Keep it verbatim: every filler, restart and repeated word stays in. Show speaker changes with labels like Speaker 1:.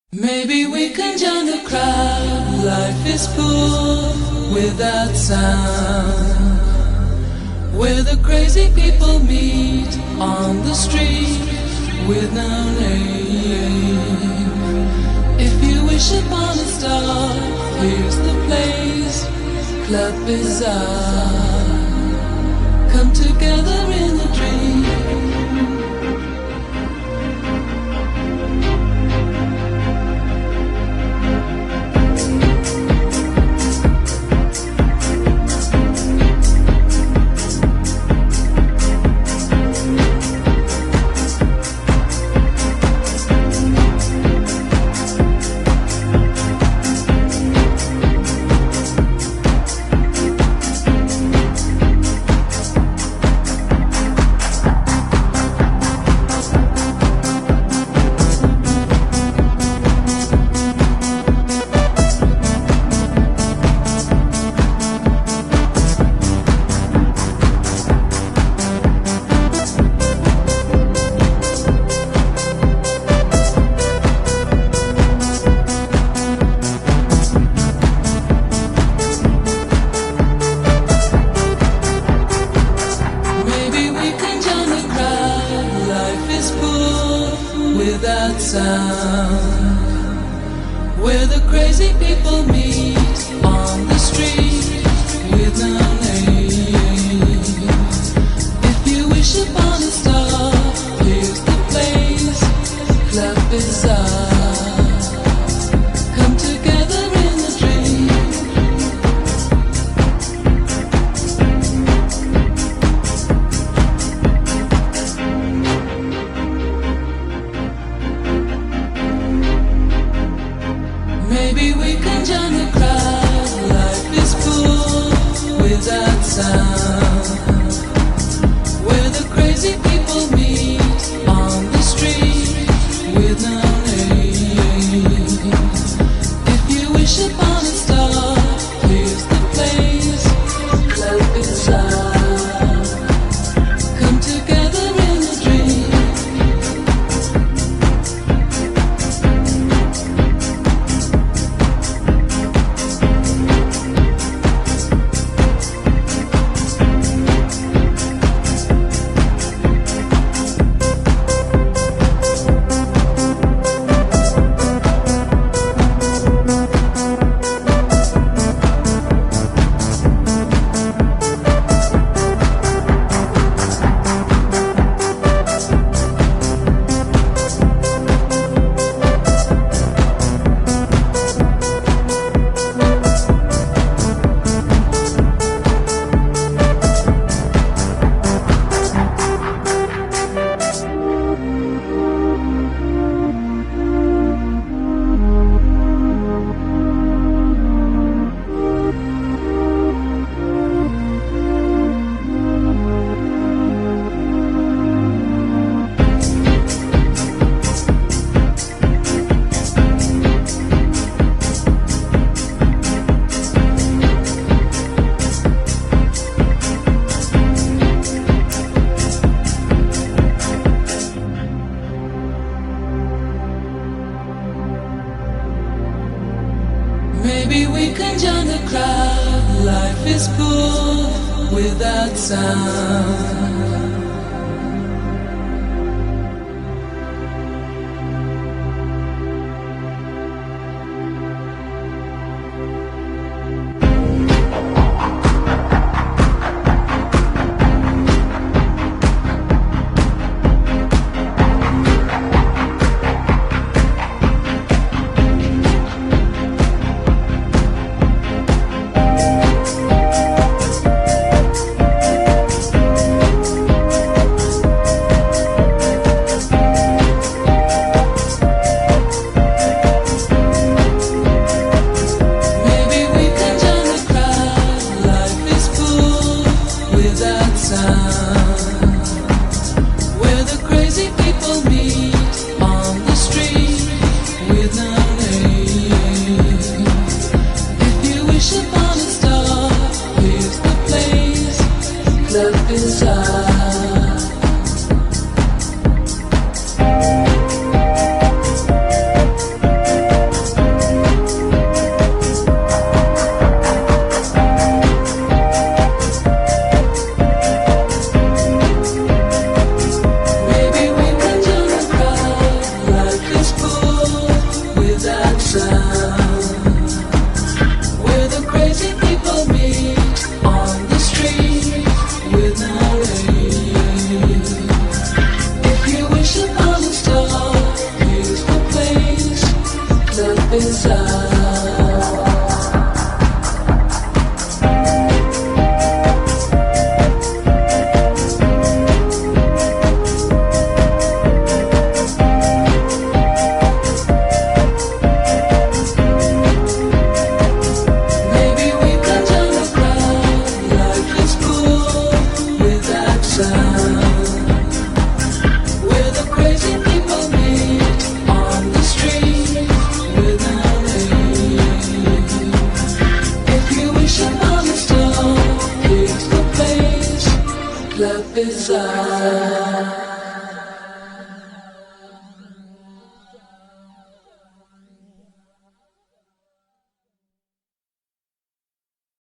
Speaker 1: Maybe we can join the crowd. Life is full without sound, where the crazy people meet on the street with no name. If you wish upon a star, here's the place, Club Bizarre. Come together in a dream. Without sound, where the crazy people meet on the street with no name. If you wish upon a star, here's the place, Club Bizarre. Come together in a dream. Maybe we can join the crowd. Life is full without sound, where the crazy people meet on the street with no name. If you wish upon a star, here's the place, Club Bizarre. Come together in a dream. Maybe we can join the crowd. Life is full without sound. bizarre.